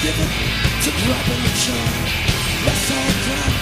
given to dropping the charm. Let's all cry